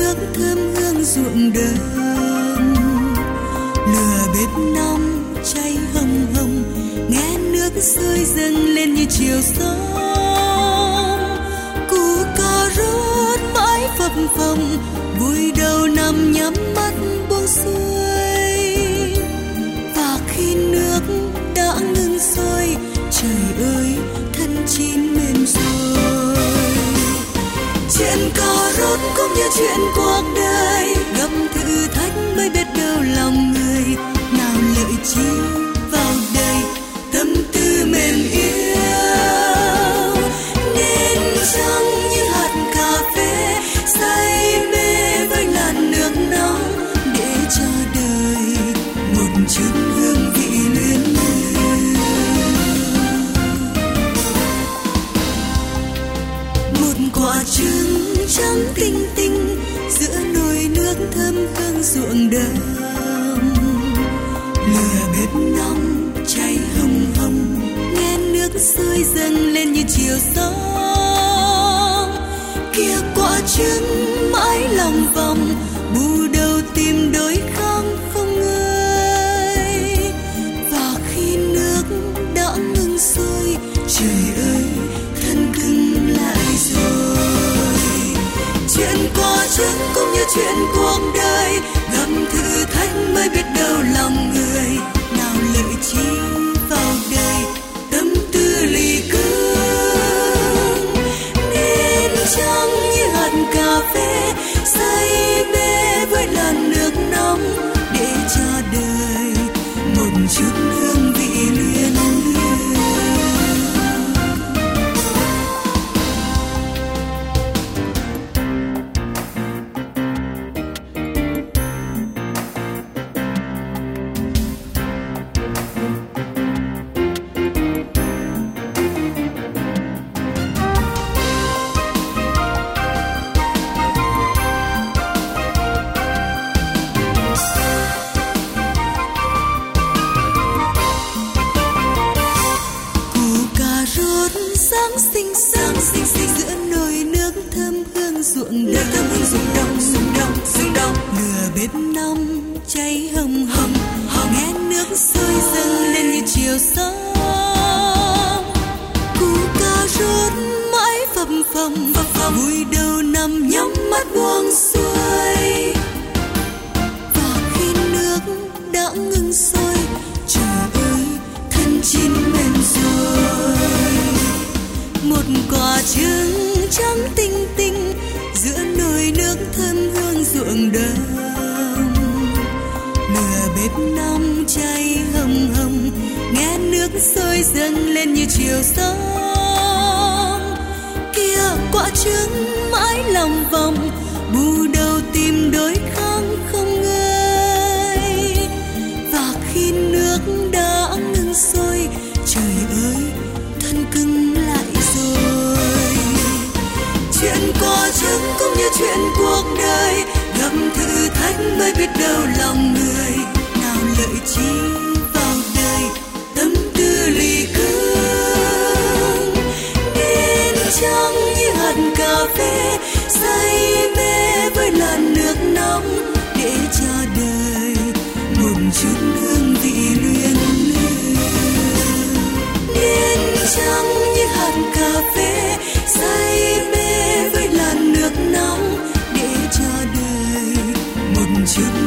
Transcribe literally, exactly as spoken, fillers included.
nước thơm hương ruộng đồng. Lửa bếp nóng cháy hồng hồng, nghe nước sôi dâng lên như chiều sóng. Củ cà rốt mãi phập phồng, vui đầu nằm nhắm mắt buông xuôi. Và khi nước đã ngừng sôi, trời ơi thân chín mềm rồi. Chuyện cà rốt cũng như chuyện cuộc đời, gặp thử thách mới biết đâu lòng người. Nào lợi chi vào đây, tâm tư mềm yếu, nên trắng như hạt cà phê, say mê với làn nước nóng, để cho đời một chút hương vị luyến lưu. Một quả trứng trắng tinh tinh giữa nồi nước thơm hương ruộng đồng. Lửa bếp nóng cháy hồng hồng, nghe nước sôi dâng lên như chiều sóng. Kia quả trứng mãi lòng vòng, bù đầu tìm đôi khang không ngơi. Và khi nước đã ngừng sôi, trời ơi thân cứng lại rồi. Chuyện quả trứng cũng như chuyện cuộc đời, gặp thử thách mới biết đâu lòng người. Nào lợi chi vào đây, tâm tư lì cứng, nên trắng như hạt cà phê, say mê với làn nước nóng, để cho đời một chút hương vị luyến lưu. Sáng xinh sáng xinh xinh giữa nồi nước thơm hương ruộng đồng. Thơm hương ruộng đồng, ruộng đồng, ruộng đồng. Lửa bếp nóng cháy hồng hồng, hồng nghe nước sôi dâng lên như chiều sóng. Củ cà rốt mãi phập phồng, phập phồng. Vui đầu nằm nhắm mắt buông xuôi. Và khi nước đã ngừng sôi, trời ơi thân chín mềm rồi. Một quả trứng trắng tinh tinh giữa nồi nước thơm hương ruộng đồng. Lửa bếp nóng cháy hồng hồng, nghe nước sôi dâng lên như chiều sóng. Kia quả trứng mãi lòng vòng, bù đầu tìm đôi khang không ngơi. Và khi nước đã ngừng sôi, trời ơi thân cứng lại rồi. Chuyện quả trứng cũng như chuyện cuộc đời, gặp thử thách mới biết đâu lòng người. Nào lợi chi vào đây, tâm tư lì cứng, nên trắng như hạt cà phê, say mê với làn nước nóng, để cho đời một chút hương vị luyến lưu. Nên trắng như hạt cà phê, say mê với làn nước nóng, để cho đời một chút